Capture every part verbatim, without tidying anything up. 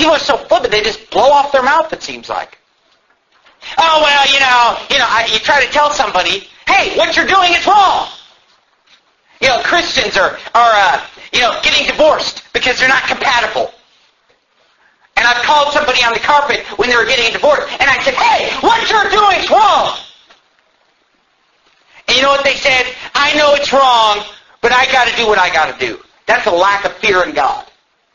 People are so flippant, they just blow off their mouth, it seems like. Oh, well, you know, you know, I, you try to tell somebody, hey, what you're doing is wrong. You know, Christians are, are uh, you know, getting divorced because they're not compatible. And I've called somebody on the carpet when they were getting divorced, and I said, hey, what you're doing is wrong. And you know what they said? I know it's wrong, but I got to do what I got to do. That's a lack of fear in God.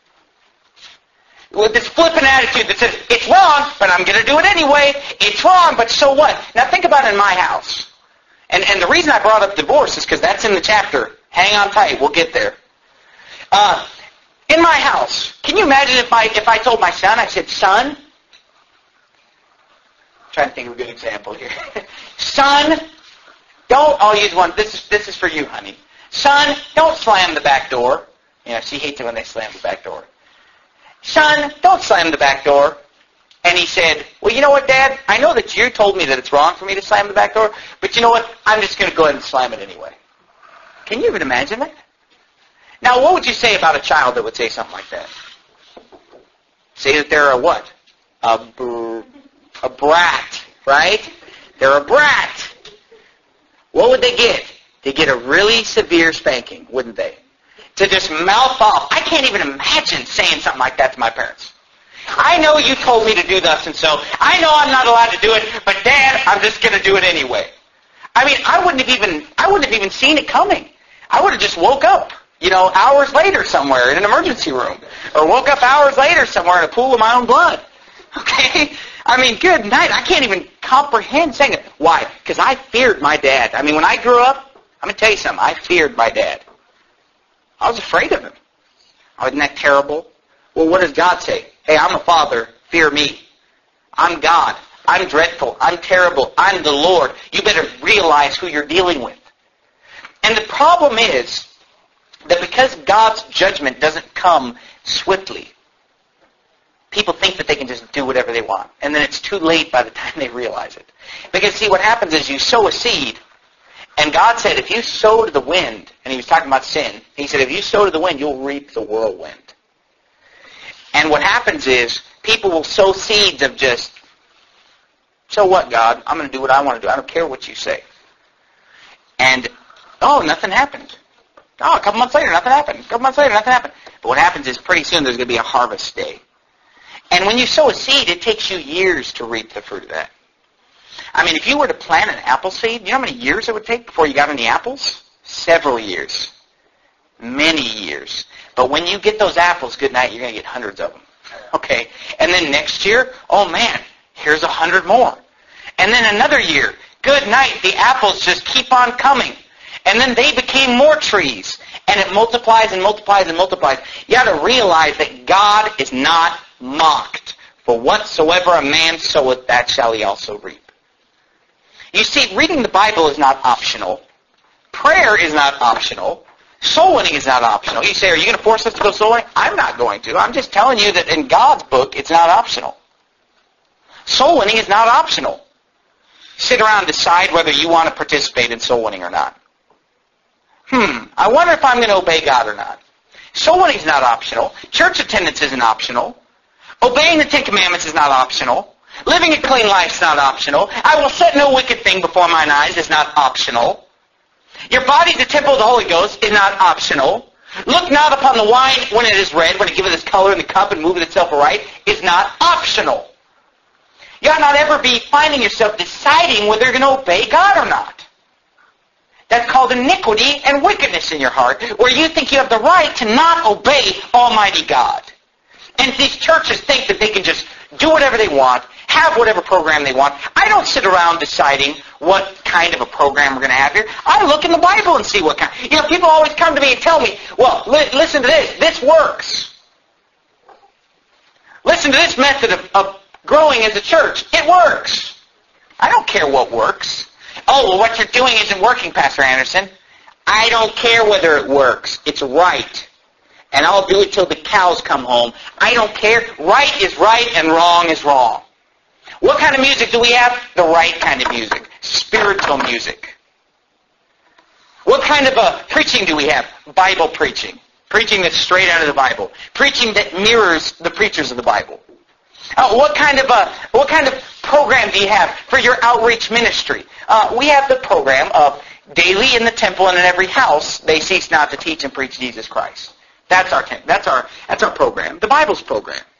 With this flippant attitude that says, it's wrong, but I'm going to do it anyway. It's wrong, but so what? Now think about it in my house. And, and the reason I brought up divorce is because that's in the chapter. Hang on tight. We'll get there. Uh, in my house, can you imagine if I, if I told my son, I said, son, I'm trying to think of a good example here. Son, don't, I'll use one. This is, this is for you, honey. Son, don't slam the back door. You know, she hates it when they slam the back door. Son, don't slam the back door. And he said, well, you know what, Dad? I know that you told me that it's wrong for me to slam the back door, but you know what? I'm just going to go ahead and slam it anyway. Can you even imagine that? Now, what would you say about a child that would say something like that? Say that they're a what? A, br- a brat, right? They're a brat. What would they get? They get a really severe spanking, wouldn't they? To just mouth off. I can't even imagine saying something like that to my parents. I know you told me to do thus and so. I know I'm not allowed to do it, but Dad, I'm just going to do it anyway. I mean, I wouldn't have even I wouldn't have even seen it coming. I would have just woke up, you know, hours later somewhere in an emergency room, or woke up hours later somewhere in a pool of my own blood. Okay? I mean, good night. I can't even comprehend saying it. Why? Because I feared my dad. I mean, when I grew up, I'm going to tell you something. I feared my dad. I was afraid of him. Oh, isn't that terrible? Well, what does God say? Hey, I'm a father. Fear me. I'm God. I'm dreadful. I'm terrible. I'm the Lord. You better realize who you're dealing with. And the problem is that because God's judgment doesn't come swiftly, people think that they can just do whatever they want. And then it's too late by the time they realize it. Because, see, what happens is you sow a seed, and God said, if you sow to the wind, and he was talking about sin, he said, if you sow to the wind, you'll reap the whirlwind. And what happens is, people will sow seeds of just, so what, God? I'm going to do what I want to do. I don't care what you say. And, oh, nothing happened. Oh, a couple months later, nothing happened. A couple months later, nothing happened. But what happens is, pretty soon, there's going to be a harvest day. And when you sow a seed, it takes you years to reap the fruit of that. I mean, if you were to plant an apple seed, you know how many years it would take before you got any apples? Several years. Many years. But when you get those apples, good night, you're going to get hundreds of them. Okay? And then next year, oh man, here's a hundred more. And then another year, good night, the apples just keep on coming. And then they became more trees. And it multiplies and multiplies and multiplies. You got to realize that God is not mocked. For whatsoever a man soweth, that shall he also reap. You see, reading the Bible is not optional. Prayer is not optional. Soul winning is not optional. You say, are you going to force us to go soul winning? I'm not going to. I'm just telling you that in God's book, it's not optional. Soul winning is not optional. Sit around and decide whether you want to participate in soul winning or not. Hmm, I wonder if I'm going to obey God or not. Soul winning is not optional. Church attendance isn't optional. Obeying the Ten Commandments is not optional. Living a clean life is not optional. I will set no wicked thing before mine eyes is not optional. Your body, the temple of the Holy Ghost, is not optional. Look not upon the wine when it is red, when it giveth its color in the cup and moveth itself aright, is not optional. You ought not ever be finding yourself deciding whether you're going to obey God or not. That's called iniquity and wickedness in your heart, where you think you have the right to not obey Almighty God. And these churches think that they can just do whatever they want, have whatever program they want. I don't sit around deciding what kind of a program we're going to have here. I look in the Bible and see what kind. You know, people always come to me and tell me, well, li- listen to this. This works. Listen to this method of, of growing as a church. It works. I don't care what works. Oh, well, what you're doing isn't working, Pastor Anderson. I don't care whether it works. It's right. And I'll do it till the cows come home. I don't care. Right is right and wrong is wrong. What kind of music do we have? The right kind of music. Spiritual music. What kind of uh, preaching do we have? Bible preaching. Preaching that's straight out of the Bible. Preaching that mirrors the preachers of the Bible. Uh, what kind of a what kind of program do you have for your outreach ministry? Uh, we have the program of daily in the temple and in every house they cease not to teach and preach Jesus Christ. That's our that's our that's our program. The Bible's program.